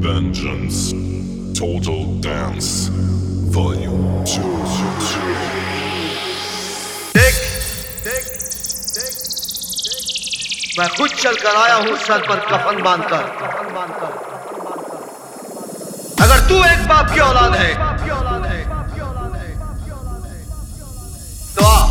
Vengeance, Total Dance, Volume 2. मैं खुद चल कर आया हूँ सर पर कफन बांधकर। अगर तू एक बाप की औलाद है तो आ।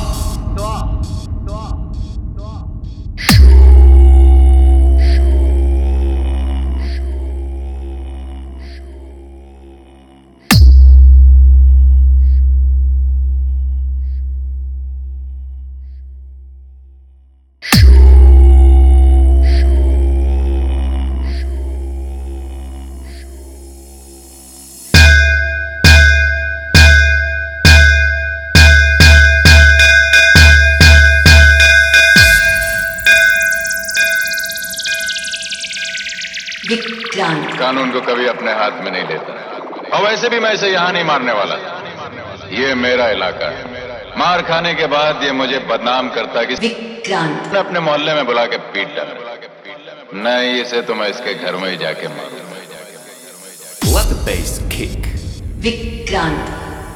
कानून को कभी अपने हाथ में नहीं लेता, और वैसे भी मैं इसे यहाँ नहीं मारने वाला। ये मेरा इलाका है। मार खाने के बाद ये मुझे बदनाम करता कि विक्रांत अपने मोहल्ले में बुला के पीट डाला। नहीं, इसे तो मैं इसके घर में ही जाके मारूं। Let the bass kick. Vikrant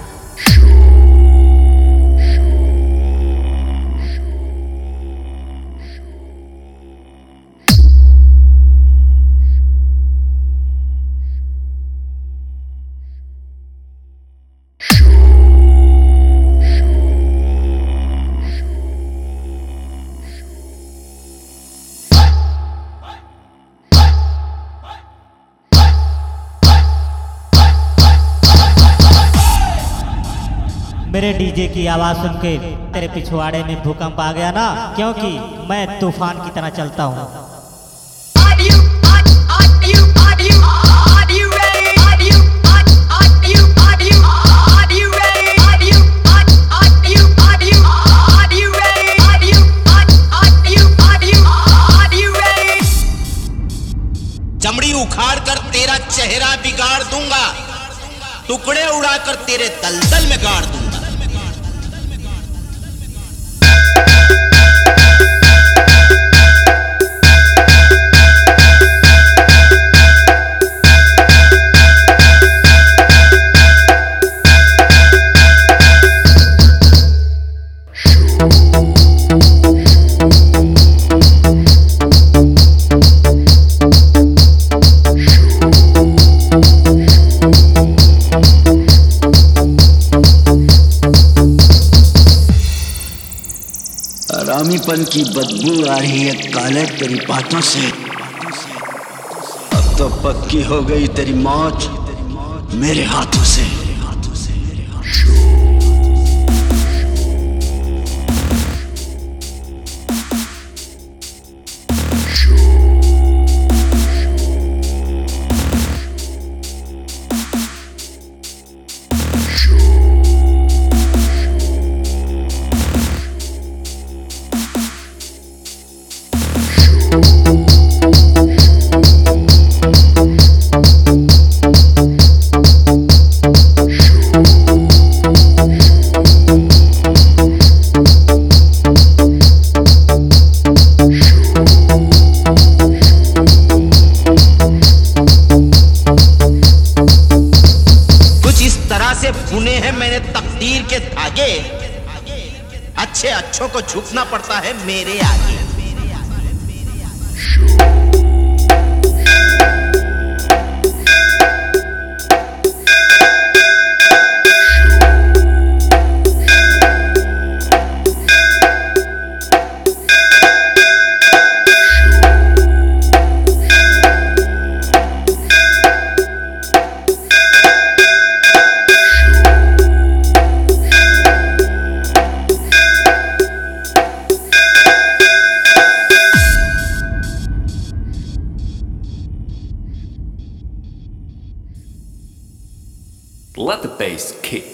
मेरे डीजे की आवाज सुन के तेरे पिछवाड़े में भूकंप आ गया ना, क्योंकि मैं तूफान की तरह चलता हूँ। चमड़ी उखाड़ कर तेरा चेहरा बिगाड़ दूंगा, टुकड़े उड़ाकर तेरे दलदल में गाड़ दूंगा। हरामीपन की बदबू आ रही है काले तेरी बातों से। अब तो पक्की हो गई तेरी मौत मेरे हाथों से। बुने हैं मैंने तकदीर के धागे, अच्छे अच्छों को झुकना पड़ता है मेरे आगे। Let the bass kick.